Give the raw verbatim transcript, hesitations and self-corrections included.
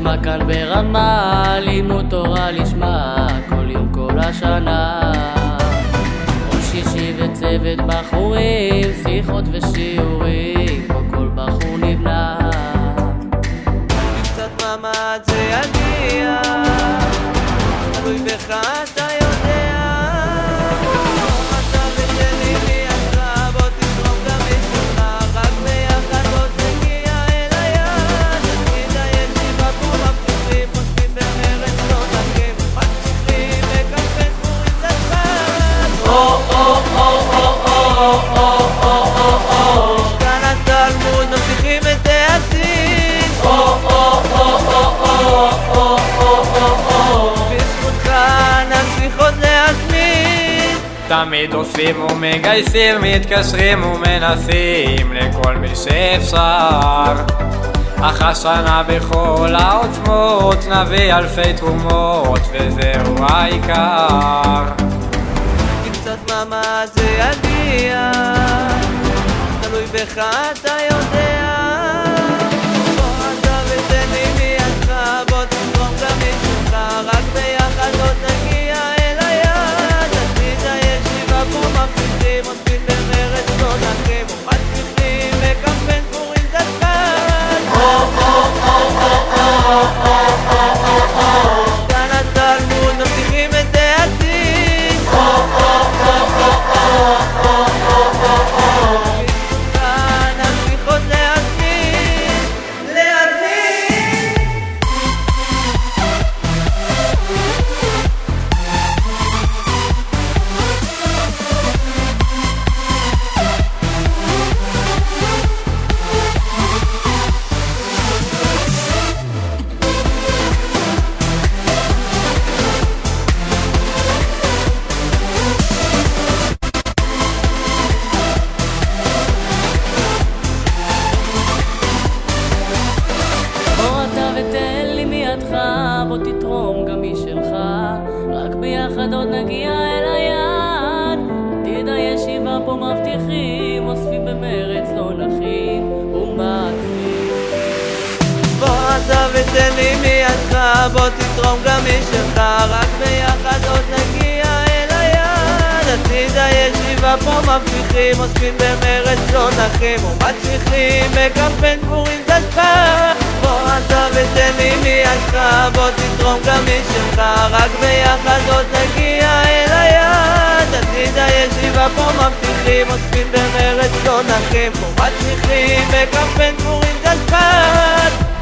נשמע כאן ברמה, לימוד תורה לשמה, כל יום כל השנה. ראש שישי וצוות בחורים, שיחות ושיעורים, פה כל בחור נבנה. קצת מעמד זה יגיע, תלוי בך אתה יודע. אתה ותני לי עזרה, בוא תזרום גם משלך, רק ביחד בוא תגיע אל היד. תגיד הישיבה פה מבטיחים, חושבים במרץ לא נחים, מצליחים לקמפן פורים דשפן. או או או או או או או או או משכן התלמוד מבטיחים את העתיד. או או או או או או או בזכותך נמשיך עוד להתמיד. תמיד עושים ומגייסים, מתקשרים ומנסים לכל מי שאפשר. אך השנה בכל העוצמות נביא אלפי תרומות, וזהו העיקר. עם קצת מעמד זה יגיע, תלוי בך אתה יודע. בוא אתה ותני מידך, בוא תזרום גם משלך, רק ביחד עוד נגיע אל היד. עתיד הישיבה פה מבטיחים, עושים במרץ לא נחים, ומצליחים לקמפן פורים דשפן. כאן התלמוד מבטיחים את העתיד. כאן נמשיך עוד להתמיד, להתמיד. בוא תתרום גם משלך, רק ביחד עוד נגיע אל היעד. עתיד הישיבה פה מבטיחים, אוספים במרץ לא נחים ומצליחים. בוא אתה ותני מידך, בוא תתרום גם משלך, רק ביחד עוד נגיע אל היעד. עתיד הישיבה פה מבטיחים, אוספים במרץ לא נחים ומצליחים לקמפן פורים דשפן. בוא אתה ותני מידך, בוא תתרום גם משלך, רק ביחד עוד נגיע אל היעד. עתיד הישיבה פה מבטיחים, אוספים במרץ לא נחים ומצליחים לקמפן פורים דשפן.